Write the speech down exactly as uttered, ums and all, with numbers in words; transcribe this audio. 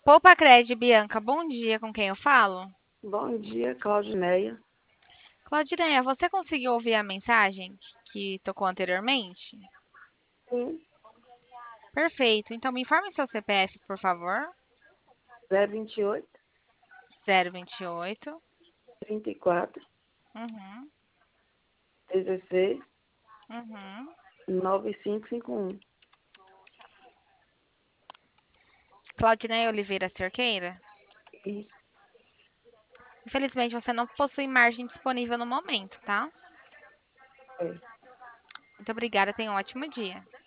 Poupa Cred, Bianca, bom dia, com quem eu falo? Bom dia, Claudineia. Claudineia, você conseguiu ouvir a mensagem que tocou anteriormente? Sim, Perfeito, então me informe seu C P F, por favor. zero vinte e oito, Zero vinte e oito. trinta e quatro, Uhum, dezesseis, uhum. nove cinco cinco um. Claudineia Oliveira Cerqueira? Isso. Infelizmente, você não possui margem disponível no momento, tá? É. Muito obrigada, tenha um ótimo dia.